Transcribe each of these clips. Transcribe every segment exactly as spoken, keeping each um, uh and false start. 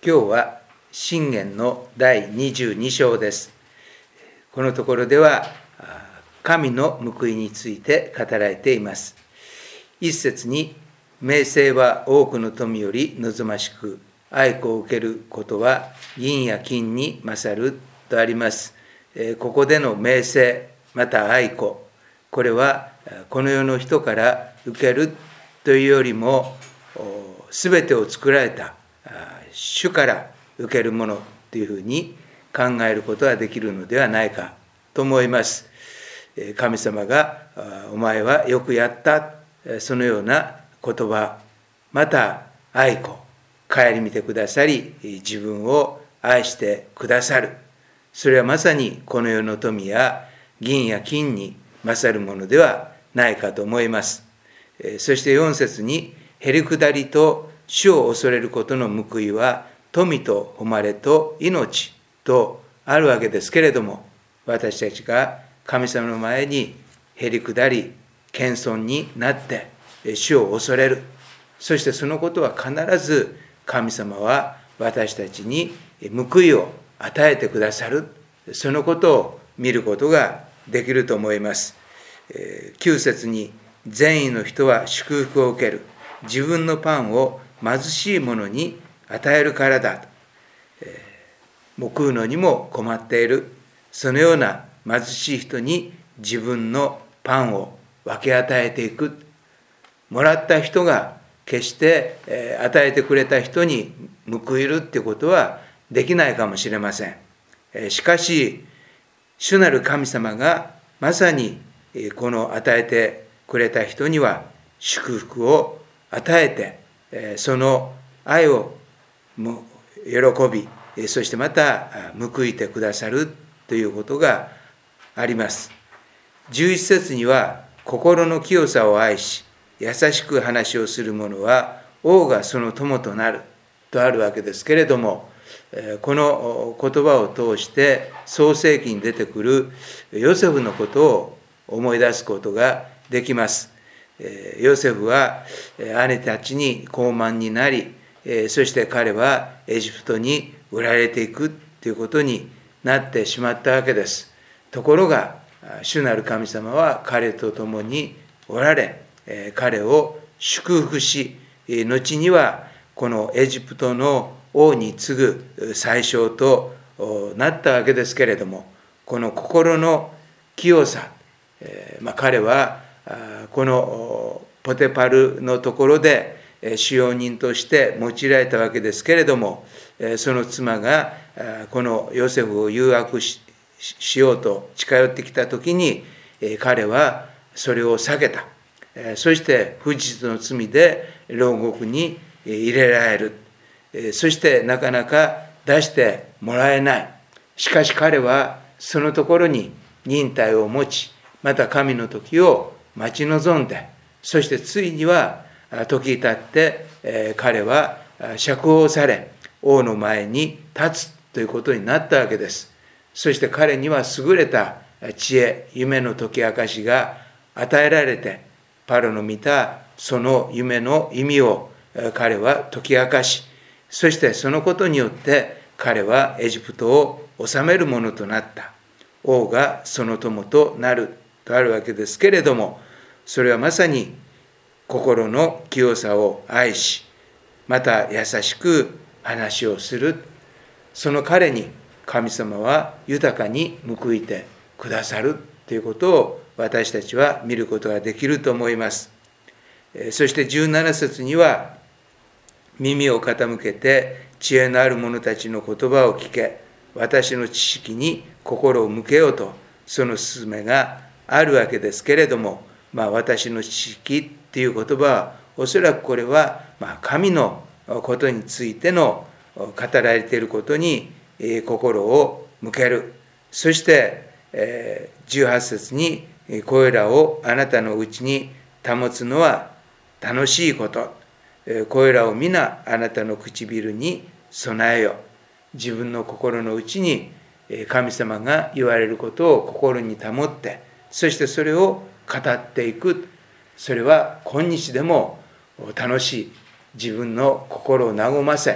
今日は箴言のだいにじゅうに章です。このところでは神の報いについて語られています。一節に、名声は多くの富より望ましく、愛子を受けることは銀や金に勝るとあります。ここでの名声また愛子、これはこの世の人から受けるというよりも、すべてを作られた主から受けるものというふうに考えることができるのではないかと思います。神様がお前はよくやった、そのような言葉、また愛子、顧みてくださり自分を愛してくださる、それはまさにこの世の富や銀や金に勝るものではないかと思います。そしてよん節に、へりくだりと主を恐れることの報いは富と誉れと命とあるわけですけれども、私たちが神様の前にへりくだり謙遜になって主を恐れる、そしてそのことは必ず神様は私たちに報いを与えてくださる、そのことを見ることができると思います。きゅう節に、善意の人は祝福を受ける、自分のパンを貧しい者に与えるからだと、えー、もう食うのにも困っている、そのような貧しい人に自分のパンを分け与えていく。もらった人が決して、えー、与えてくれた人に報いるっていうことはできないかもしれません。えー、しかし主なる神様がまさにこの与えてくれた人には祝福を与えて、その愛を喜び、そしてまた報いてくださるということがあります。じゅういち節には、心の清さを愛し優しく話をする者は王がその友となるとあるわけですけれども、この言葉を通して創世記に出てくるヨセフのことを思い出すことができます。ヨセフは姉たちに高慢になり、そして彼はエジプトに売られていくということになってしまったわけです。ところが主なる神様は彼と共におられ、彼を祝福し、後にはこのエジプトの王に次ぐ宰相となったわけですけれども、この心の清さ、まあ、彼はこのポテパルのところで使用人として用いられたわけですけれども、その妻がこのヨセフを誘惑 し, しようと近寄ってきたときに、彼はそれを避けた。そして不実の罪で牢獄に入れられる。そしてなかなか出してもらえない。しかし彼はそのところに忍耐を持ち、また神の時を待ち望んで、そしてついには時経って彼は釈放され、王の前に立つということになったわけです。そして彼には優れた知恵、夢の解き明かしが与えられて、パロの見たその夢の意味を彼は解き明かし、そしてそのことによって彼はエジプトを治めるものとなった。王がその友となるとあるわけですけれども、それはまさに心の清さを愛し、また優しく話をする。その彼に神様は豊かに報いてくださるということを私たちは見ることができると思います。そしてじゅうなな節には、耳を傾けて知恵のある者たちの言葉を聞け、私の知識に心を向けようと、その勧めがあるわけですけれども、まあ、私の知識っていう言葉はおそらくこれはまあ神のことについての語られていることに心を向ける。そしてじゅうはち節に、これらをあなたのうちに保つのは楽しいこと、これらを皆あなたの唇に備えよ。自分の心のうちに神様が言われることを心に保って、そしてそれを語っていく。それは今日でも楽しい。自分の心を和ませ、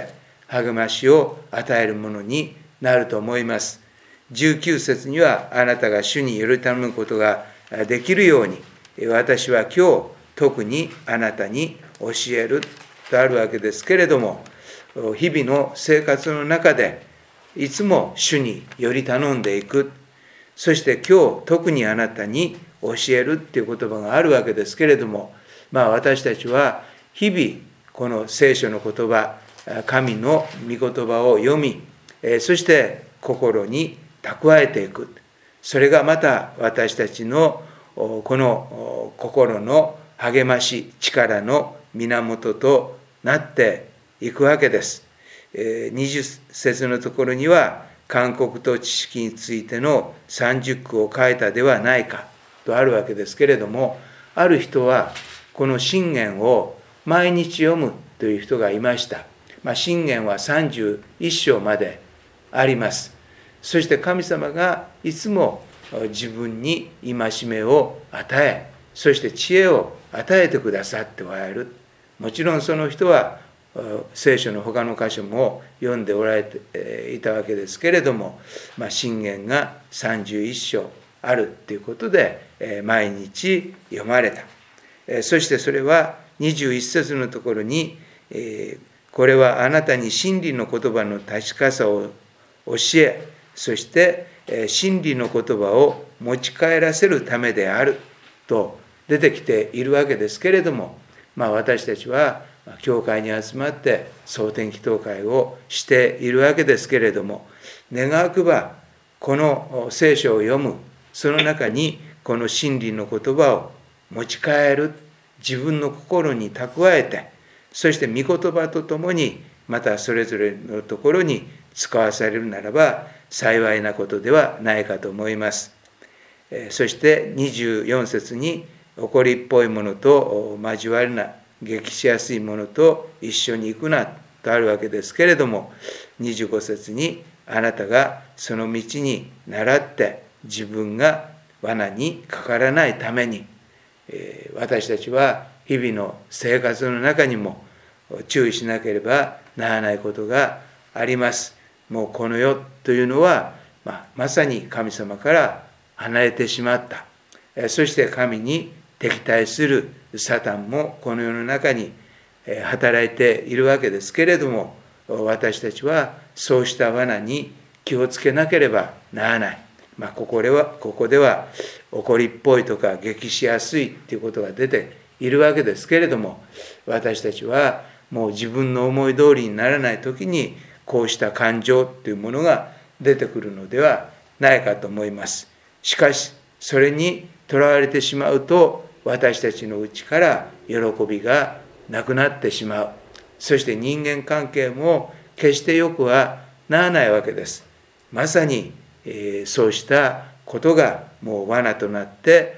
励ましを与えるものになると思います。じゅうきゅう節には、あなたが主により頼むことができるように、私は今日特にあなたに教えるとあるわけですけれども、日々の生活の中でいつも主により頼んでいく、そして今日特にあなたに教えるっていう言葉があるわけですけれども、まあ私たちは日々この聖書の言葉、神の御言葉を読み、そして心に蓄えていく。それがまた私たちのこの心の励まし、力の源となっていくわけです。にじゅっ節のところには、勧告と知識についてのさんじゅっ句を書いたではないかとあるわけですけれども、ある人はこの箴言を毎日読むという人がいました。まあ、箴言はさんじゅういっ章まであります。そして神様がいつも自分に戒めを与え、そして知恵を与えてくださっておられる。もちろんその人は聖書の他の箇所も読んでおられていたわけですけれども、まあ、箴言がさんじゅういっ章あるということで毎日読まれた。そしてそれはにじゅういっ節のところに、これはあなたに真理の言葉の確かさを教え、そして真理の言葉を持ち帰らせるためであると出てきているわけですけれども、まあ、私たちは教会に集まって総天祈祷会をしているわけですけれども、願わくばこの聖書を読む、その中にこの真理の言葉を持ち帰る、自分の心に蓄えて、そして御言葉とともにまたそれぞれのところに使わされるならば幸いなことではないかと思います。そしてにじゅうよん節に、怒りっぽいものと交わるな、激しやすいものと一緒に行くなとあるわけですけれども、にじゅうご節に、あなたがその道に倣って自分が罠にかからないために、私たちは日々の生活の中にも注意しなければならないことがあります。もうこの世というのは、まあ、まさに神様から離れてしまった。そして神に敵対するサタンもこの世の中に働いているわけですけれども、私たちはそうした罠に気をつけなければならない。まあ、ここでは、ここでは怒りっぽいとか激しやすいということが出ているわけですけれども、私たちはもう自分の思い通りにならないときにこうした感情というものが出てくるのではないかと思います。しかしそれにとらわれてしまうと、私たちのうちから喜びがなくなってしまう。そして人間関係も決してよくはならないわけです。まさに、えー、そうしたことがもう罠となって、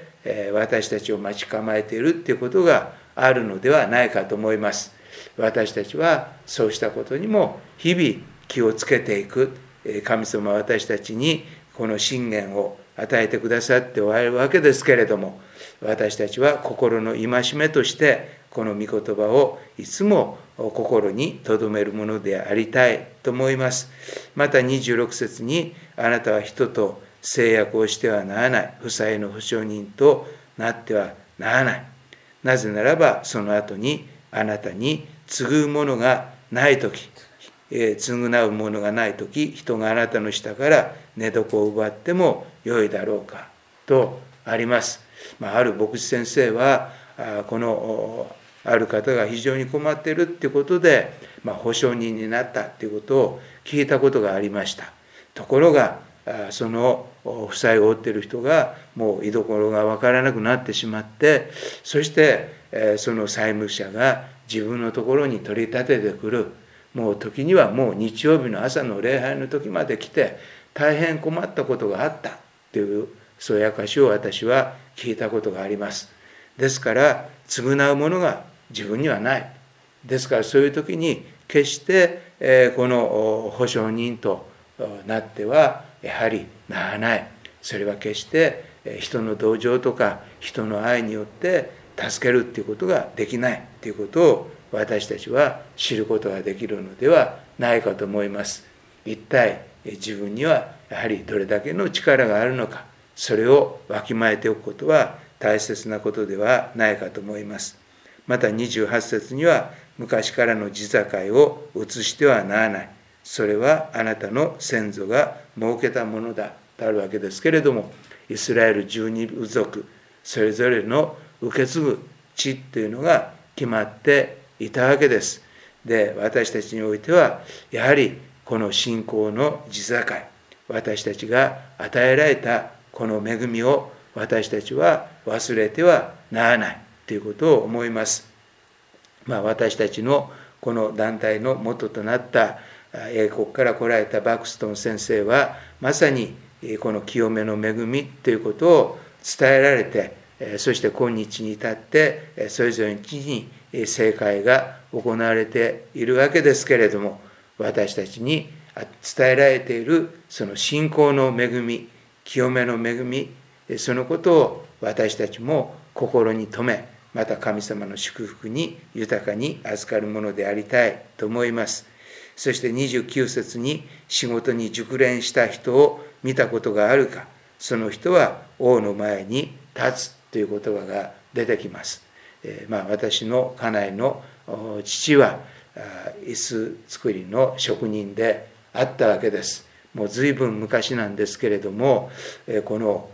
えー、私たちを待ち構えているということがあるのではないかと思います。私たちはそうしたことにも日々気をつけていく。神様は私たちにこの信念を与えてくださっておられるわけですけれども、私たちは心の戒めとしてこの御言葉をいつも心に留めるものでありたいと思います。またにじゅうろく節に、あなたは人と誓約をしてはならない、負債の保証人となってはならない。なぜならばその後にあなたに継ぐものがないとき、えー、償うものがないとき、人があなたの下から寝床を奪ってもよいだろうかとあります。まあ、ある牧師先生はこのある方が非常に困っているということで、まあ、保証人になったということを聞いたことがありました。ところがその負債を負っている人がもう居所が分からなくなってしまって、そしてその債務者が自分のところに取り立ててくる。もう時にはもう日曜日の朝の礼拝の時まで来て、大変困ったことがあったというそやかしを私は聞いたことがあります。ですから償うものが自分にはない。ですからそういう時に決してこの保証人となってはやはりならない。それは決して人の同情とか人の愛によって助けるっていうことができないっていうことを私たちは知ることができるのではないかと思います。一体自分にはやはりどれだけの力があるのか、それをわきまえておくことは大切なことではないかと思います。またにじゅうはち節には、昔からの地境を移してはならない。それはあなたの先祖が設けたものだとあるわけですけれども、イスラエルじゅうに部族、それぞれの受け継ぐ地というのが決まっていたわけです。で、私たちにおいては、やはりこの信仰の地境、私たちが与えられたこの恵みを私たちは忘れてはならないということを思います。まあ、私たちのこの団体の元となった英国から来られたバクストン先生は、まさにこの清めの恵みということを伝えられて、そして今日に至ってそれぞれの地に正会が行われているわけですけれども、私たちに伝えられているその信仰の恵み、清めの恵み、そのことを私たちも心に留め、また神様の祝福に豊かに預かるものでありたいと思います。そしてにじゅうきゅう節に、仕事に熟練した人を見たことがあるか、その人は王の前に立つという言葉が出てきます。えー、まあ私の家内の父は椅子作りの職人であったわけです。もう随分昔なんですけれども、この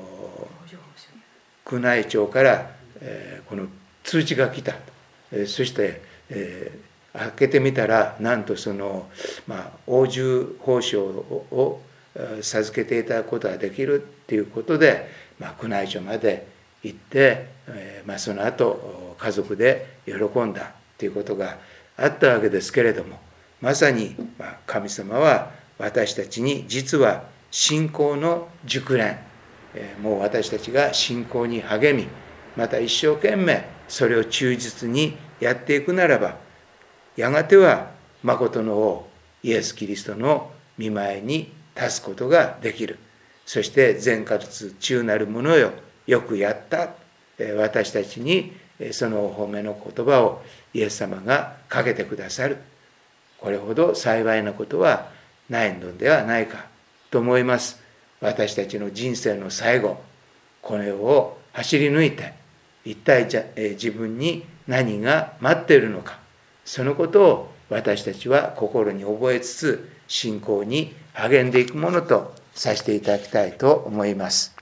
宮内庁からこの通知が来た。そして開けてみたら、なんとその、まあ、王重褒章を授けていただくことができるということで、まあ、宮内庁まで行って、まあ、その後家族で喜んだということがあったわけですけれども、まさに神様は私たちに実は信仰の熟練、もう私たちが信仰に励み、また一生懸命それを忠実にやっていくならば、やがては真の王イエス・キリストの御前に立つことができる。そして善活忠なる者よ、よくやった。私たちにそのお褒めの言葉をイエス様がかけてくださる。これほど幸いなことはないのではないかと思います。私たちの人生の最後、この世を走り抜いて、一体じゃ自分に何が待っているのか、そのことを私たちは心に覚えつつ、信仰に励んでいくものとさせていただきたいと思います。